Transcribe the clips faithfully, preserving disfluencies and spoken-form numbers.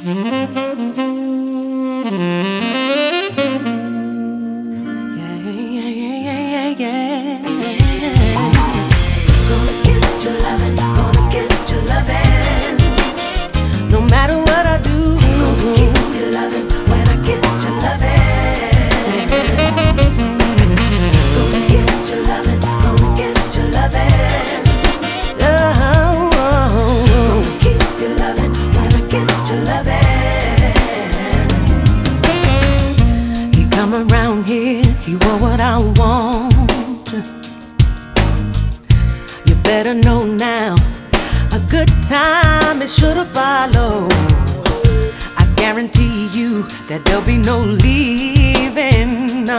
Around here, you are what I want. You better know now, a good time is sure to follow. I guarantee you that there'll be no leaving, no.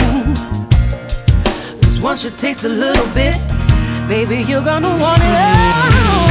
Cause once you taste a little bit, baby, you're gonna want it all.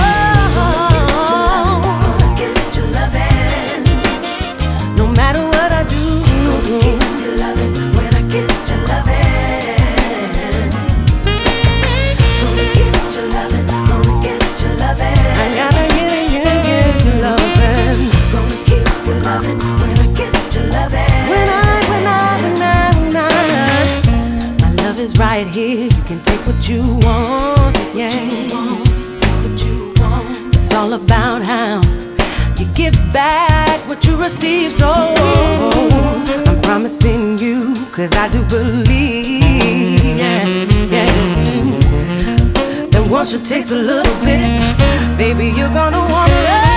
Gonna get your lovin', no matter what I do. Gonna get your lovin' when I get your lovin'. Gonna get your lovin', gonna get your lovin'. I gotta get it, get, get your lovin'. Gonna get your lovin' when I get your lovin'. When I, when I, when I, when I. My love is right here. You can take what you want, yeah. Take what you want. It's all about how you give back what you receive. So I'm promising you, cause I do believe, yeah, yeah, that once you taste a little bit, baby, you're gonna want it all.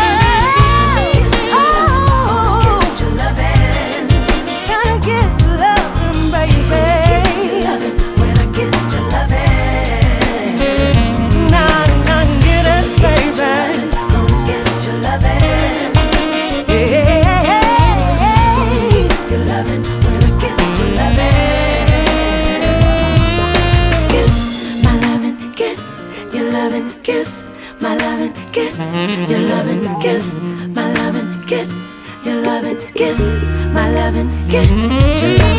Give my lovin', give your lovin', give my lovin', give your lovin', give my lovin', give your lovin'.